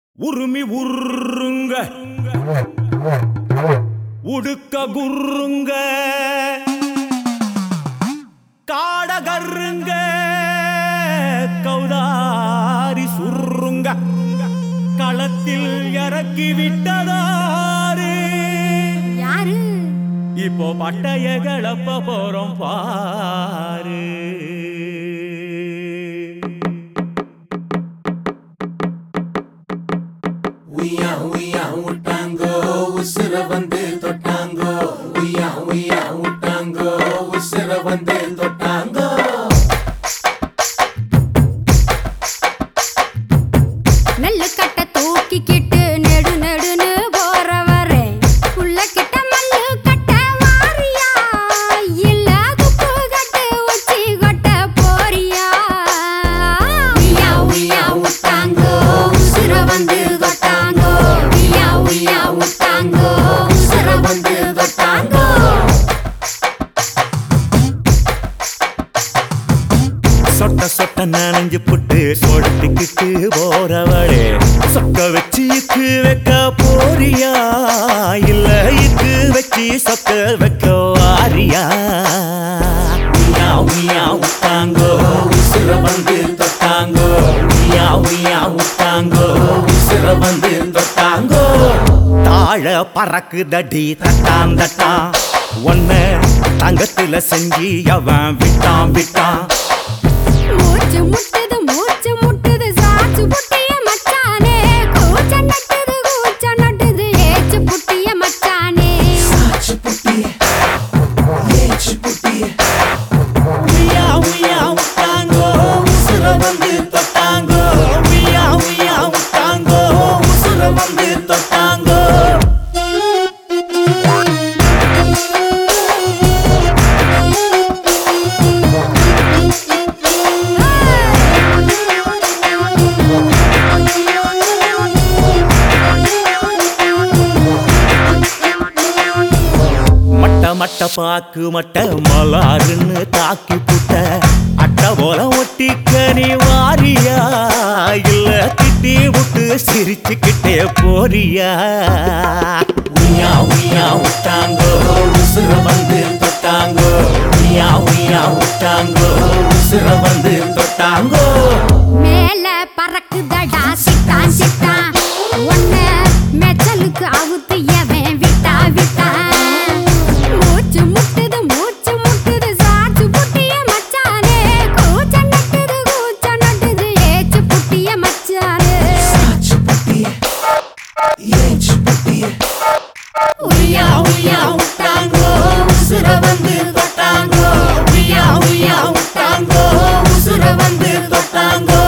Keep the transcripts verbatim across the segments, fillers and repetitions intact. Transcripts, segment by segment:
உருமி உருங்க உடுக்க குருங்க காடகருங்க கௌதாரி சுருங்க களத்தில் இறக்கி விட்டதாரு யாரு? இப்போ பட்டைய கிளப்ப போறோம் பாரு. உய்யா உய்யா விட்டாங்கோ உசுர வந்து தொட்டாங்கோ. உய்யா உய்யா விட்டாங்கோ உசுர வந்து தொட்டாங்கோ. நெல்லு கட்ட தூக்கிக்கிட்டு நெடு நெடுன்னு போறவரே உள்ள கிட்ட மல்லு கட்ட வாரியா இல்ல துப்பு கட்டு உச்சி கொட்ட போறியா? உய்யா உய்யா விட்டாங்கோ உசுர வந்து தொட்டாங்கோ. உய்யா உய்யா விட்டாங்கோ உசுர வந்து தொட்டாங்கோ. சொட்ட சொட்ட நனைஞ்சு புட்டு சொடுத்துக்கிட்டு போறவளே சொக்க வச்சு இக்கு வைக்க போறியா இல்ல இக்கு வச்சு சொக்க வைக்க வாரியா? உய்யா உய்யா விட்டாங்கோ உசுர வந்து தொட்டாங்கோ. உய்யா உய்யா விட்டாங்கோ உசுர வந்து தொட்டாங்கோ. தாழ பறக்குதடி தட்டான் தட்டான் ஒன்ன தங்கத்துல செஞ்சு அவன் விட்டான் விட்டான். மூச்சு முட்டுது மூச்சு முட்டுது சாச்சு புட்டிய மச்சானே கூச்ச நட்டுது கூச்ச நட்டுது ஏச்சு புட்டிய மச்சானே. சாச்சு புட்டிய ஏச்சு புட்டிய உய்யா உய்யா விட்டாங்கோ உசுர வந்து தொட்டாங்கோ. உய்யா உய்யா விட்டாங்கோ உசுர வந்து தொட்டாங்கோ. மட்ட மட்ட பாக்கு மட்ட மலாருன்னு தாக்கி புட்ட அட்ட போல ஒட்டிக்க நீ வாரியா இல்ல திட்டி விட்டு சிரிச்சுக்கிட்டே போறியா? உய்யா உய்யா விட்டாங்கோ உசுர வந்து தொட்டாங்கோ. உய்யா உய்யா விட்டாங்கோ உசுர வந்து தொட்டாங்கோ. மேல பறக்குதடா சிட்டான் சிட்டான் ஒன்ன மெச்சலுக்கு அவுத்து எவன் விட்டா விட்டா. மூச்சு முட்டுது மூச்சு முட்டுது சாச்சு புட்டிய மச்சானே கூச்ச நட்டுது கூச்ச நட்டுது ஏச்சு புட்டிய மச்சானே. சாச்சு புட்டிய ஏச்சு புட்டிய உய்யா உய்யா விட்டாங்கோ உசுர வந்து தொட்டாங்கோ. உய்யா உய்யா விட்டாங்கோ உசுர வந்து தொட்டாங்கோ.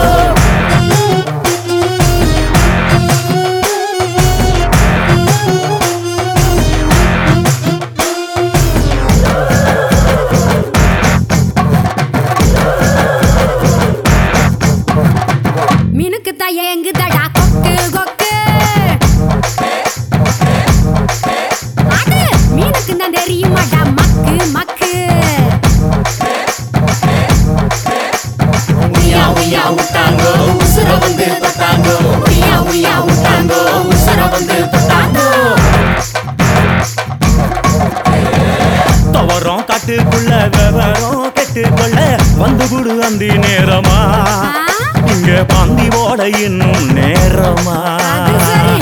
மினுக்கு தான் ஏங்குதடா கொக்கு கொக்கு அது மீனுக்கு தான் தெரியுமாடா மக்கு மக்கு. உய்யா உய்யா விட்டாங்கோ உசுர வந்து தொட்டாங்கோ. உய்யா உய்யா விட்டாங்கோ உசுர வந்து தொட்டாங்கோ. தவறம் காட்டுக்குள்ள விவரம் கெட்டுக்கொள்ள வந்து குடு அந்தி நேரமா இங்க பந்தி போட இன்னும் நேரமா? அது சரி.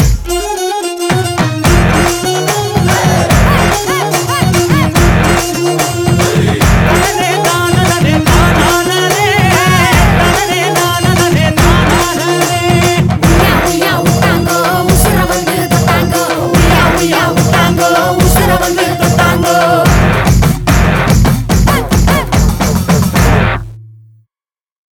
உய்யா உய்யா விட்டாங்கோ உசுர வந்து தொட்டாங்கோ. உய்யா உய்யா விட்டாங்கோ உசுர வந்து தொட்டாங்கோ.